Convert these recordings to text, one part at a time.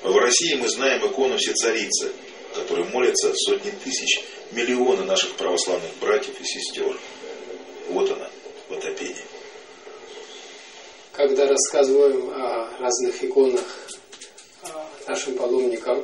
В России мы знаем икону Всецарицы, которой молятся сотни тысяч, миллионы наших православных братьев и сестер. Вот она, Ватапене. Когда рассказываем о разных иконах нашим паломникам,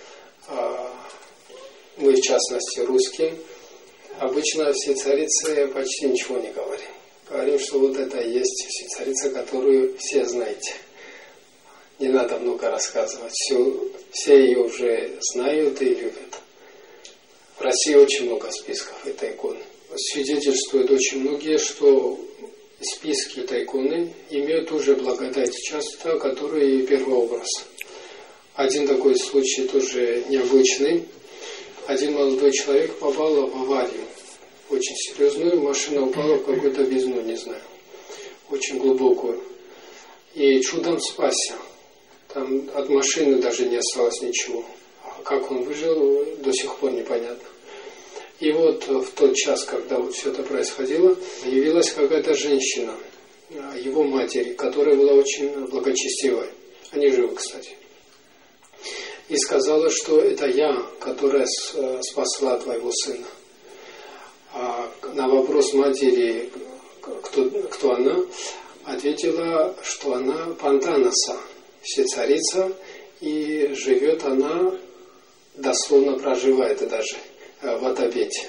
мы в частности русским, обычно Всецарице почти ничего не говорим. Говорим, что вот это и есть Всецарица, которую все знаете. Не надо много рассказывать. Все ее уже знают и любят. В России очень много списков этой иконы. Свидетельствуют очень многие, что списки этой иконы имеют уже благодать часто, которые и первообраз. Один такой случай тоже необычный. Один молодой человек попал в аварию. Очень серьезную. Машина упала в какую-то бездну, не знаю. Очень глубокую. И чудом спасся. Там от машины даже не осталось ничего. А как он выжил, до сих пор непонятно. И вот в тот час, когда вот все это происходило, явилась какая-то женщина, его матери, которая была очень благочестивой. Они живы, кстати. И сказала, что это я, которая спасла твоего сына. А на вопрос матери, кто она, ответила, что она Пантанаса, Всецарица, и живет она, дословно проживает даже в Ватапете.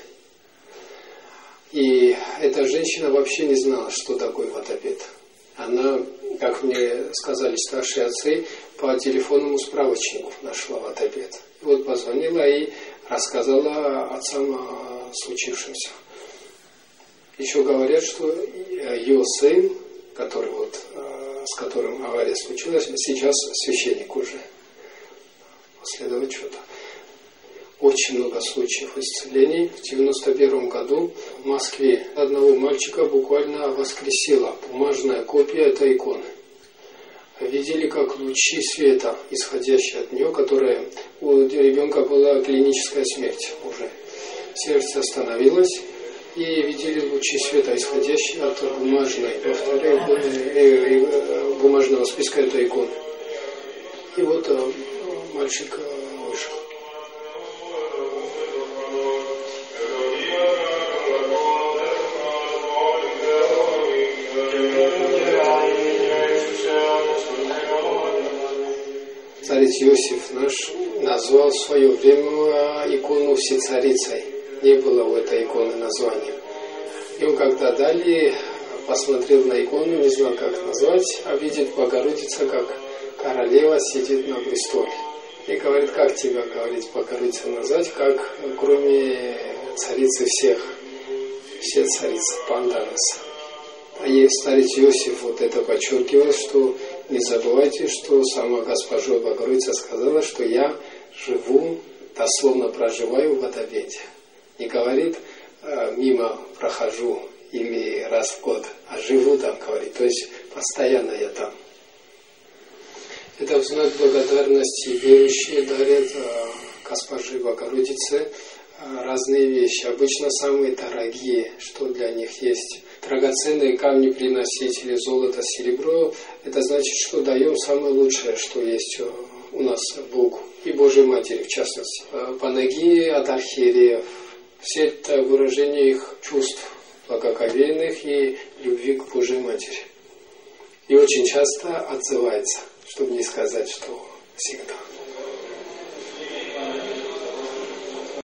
И эта женщина вообще не знала, что такое Ватапет. Она, как мне сказали старшие отцы, по телефонному справочнику нашла Ватапет. И вот позвонила и рассказала отцам о случившемся. Еще говорят, что ее сын, который с которым авария случилась, сейчас священник уже. Последовать что-то. Очень много случаев исцелений. В 1991 году в Москве одного мальчика буквально воскресила бумажная копия этой иконы. Видели, как лучи света, исходящие от нее, которая у ребенка была клиническая смерть уже. Сердце остановилось, и видели лучи света, исходящие от бумажной, бумажного списка этой иконы. И вот мальчик вышел. Царец Иосиф наш назвал в свое время икону Всецарицей. Не было у этой иконы названия. И он когда далее посмотрел на икону, не знал, как назвать, а видит Богородица, как королева сидит на престоле. И говорит, как тебя, говорит, Богородица назвать, как кроме царицы всех, все царицы, Панданаса. А ей старец Иосиф вот это подчеркивал, что не забывайте, что сама Госпожа Богородица сказала, что я живу, дословно проживаю в Ватапете. Не говорит, мимо прохожу или раз в год, а живу там, говорит. То есть постоянно я там. Это в знак благодарности верующие дарят Госпоже Богородице разные вещи. Обычно самые дорогие, что для них есть. Драгоценные камни приносить или золото, серебро, это значит, что даем самое лучшее, что есть у нас Богу и Божьей Матери в частности. Панагии от архиереев. Все это выражение их чувств благоговейных и любви к Божьей Матери. И очень часто отзывается, чтобы не сказать, что всегда.